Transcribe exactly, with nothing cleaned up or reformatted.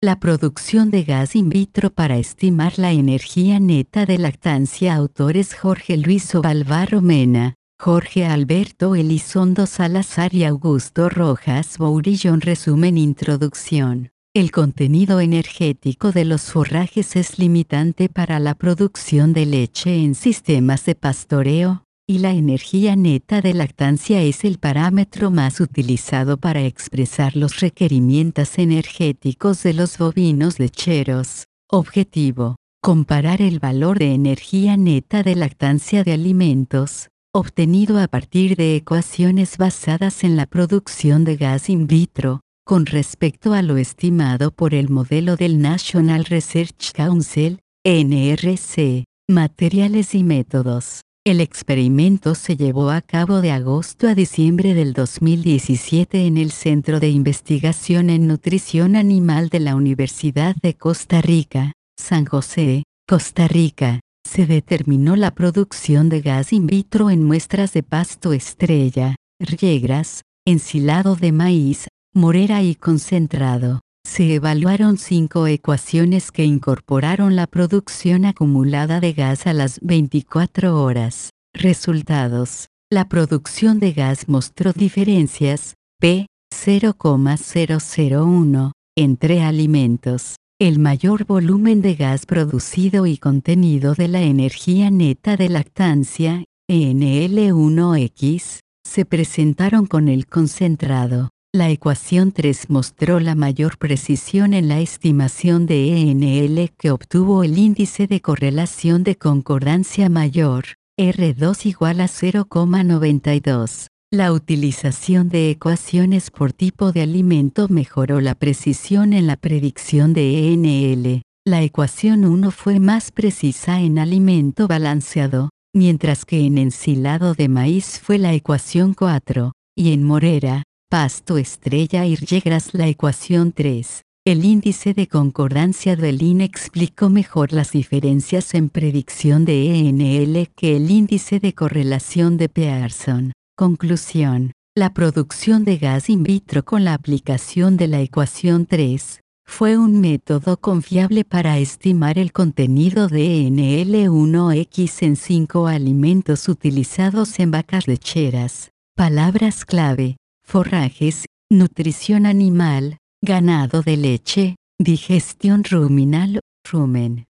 La producción de gas in vitro para estimar la energía neta de lactancia. Autores Jorge Luis Ovalvarro Mena, Jorge Alberto Elizondo Salazar y Augusto Rojas Bourillón. Resumen. Introducción. El contenido energético de los forrajes es limitante para la producción de leche en sistemas de pastoreo, y la energía neta de lactancia es el parámetro más utilizado para expresar los requerimientos energéticos de los bovinos lecheros. Objetivo: comparar el valor de energía neta de lactancia de alimentos, obtenido a partir de ecuaciones basadas en la producción de gas in vitro, con respecto a lo estimado por el modelo del National Research Council, N R C. Materiales y métodos. El experimento se llevó a cabo de agosto a diciembre del dos mil diecisiete en el Centro de Investigación en Nutrición Animal de la Universidad de Costa Rica, San José, Costa Rica. Se determinó la producción de gas in vitro en muestras de pasto estrella, yegras, ensilado de maíz, morera y concentrado. Se evaluaron cinco ecuaciones que incorporaron la producción acumulada de gas a las veinticuatro horas. Resultados. La producción de gas mostró diferencias, P cero coma cero cero uno, entre alimentos. El mayor volumen de gas producido y contenido de la energía neta de lactancia, N L uno X, se presentaron con el concentrado. La ecuación tres mostró la mayor precisión en la estimación de E N L, que obtuvo el índice de correlación de concordancia mayor, R dos igual a cero coma noventa y dos. La utilización de ecuaciones por tipo de alimento mejoró la precisión en la predicción de E N L. La ecuación uno fue más precisa en alimento balanceado, mientras que en ensilado de maíz fue la ecuación cuatro, y en morera, pasto estrella y yegras la ecuación tres. El índice de concordancia de Lin explicó mejor las diferencias en predicción de E N L que el índice de correlación de Pearson. Conclusión. La producción de gas in vitro con la aplicación de la ecuación tres fue un método confiable para estimar el contenido de N L uno X en cinco alimentos utilizados en vacas lecheras. Palabras clave: forrajes, nutrición animal, ganado de leche, digestión ruminal, rumen.